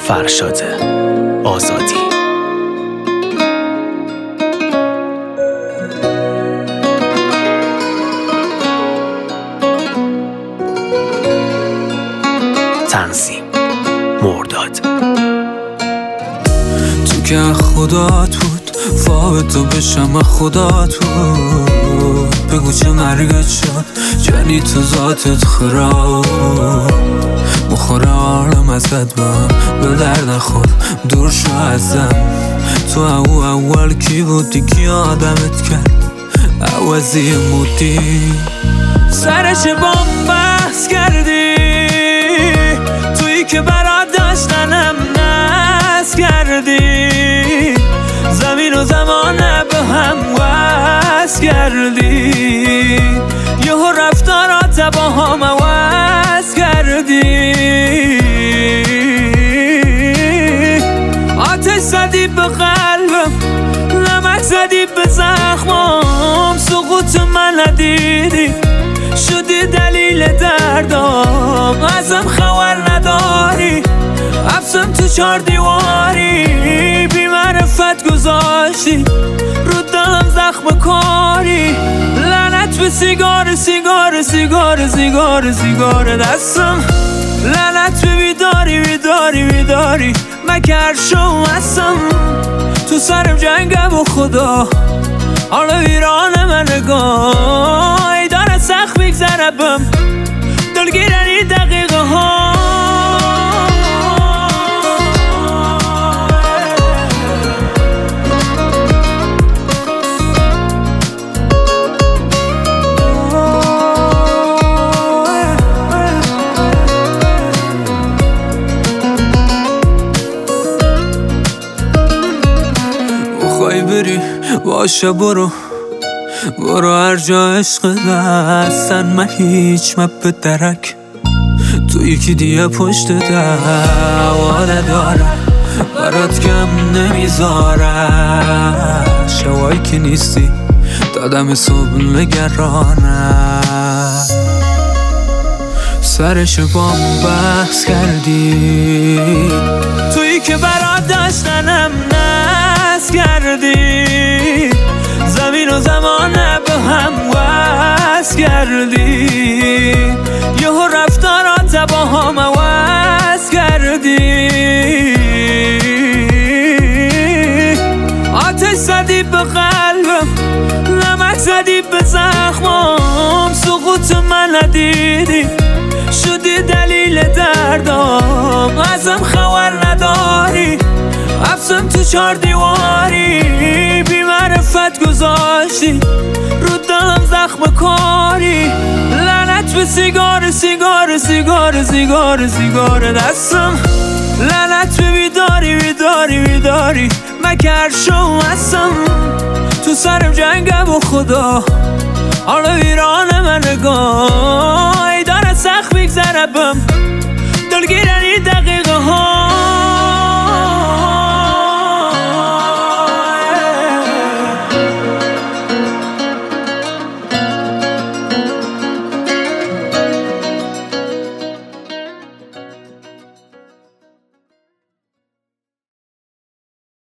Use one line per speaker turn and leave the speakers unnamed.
فرشاد آزادی. تنظیم مرداد.
تو که خدات بود فاوت تو بشم خدات بود. بگو چه مرگت شد جنی تو ذاتت خراب. مخور عالم ازت بام به درد نخور دور شو ازم. تو اول کی بودی کی آدمت کرد عوضی مودی. سرش بام بحث کردی تویی که برات داشتنم نس کردی. زمین و زمانه به هم وصل کردی. یهو رفتارات با هم عوض کردی. آتش زدی به قلبم نمک زدی به زخمام. سقوط من ندیدی شدی دلیل دردام. ازم خبر نداری حبسم تو 4 دیواری. بی معرفت گذاشتی رو دلم زخم کاری. لعنت به سیگار سیگار سیگار سیگار سیگار دستم. لعنت به بیداری بیداری بیداری مکر شو هستم. تو سرم جنگم و خدا حالا ویران من نگاه. ای داره سخت میگذره بم دلگیرن این دقیقه ها. بخوای بری باشه برو هر جا عشق دستن. من هیچ مپ درک تو یکی دیگه پشت دوا ندارم. برات کم نمیذارم شوایی که نیستی دادم صبح نگرانم. سرش بام بحث کردی تویی که برات داشتنم نس کردی. زمین و زمانه به هم وصل کردی. یهو رفتارات با هم عوض کردی. آتش زدی به قلبم نمک زدی به زخمام. سقوط من ندیدی شدی دلیل دردام. ازم خبر نداری حبسم تو 4 دیواری. بی معرفت گذاشتی رو دلم زخم کاری. لعنت به سیگار سیگار سیگار سیگار سیگار دستم. لعنت به بیداری بیداری بیداری مکر شو هستم. تو سرم جنگم و خدا حالا ویران من نگاه. ای داره سخت میگذره بم دلگیرن این دقیقه ها.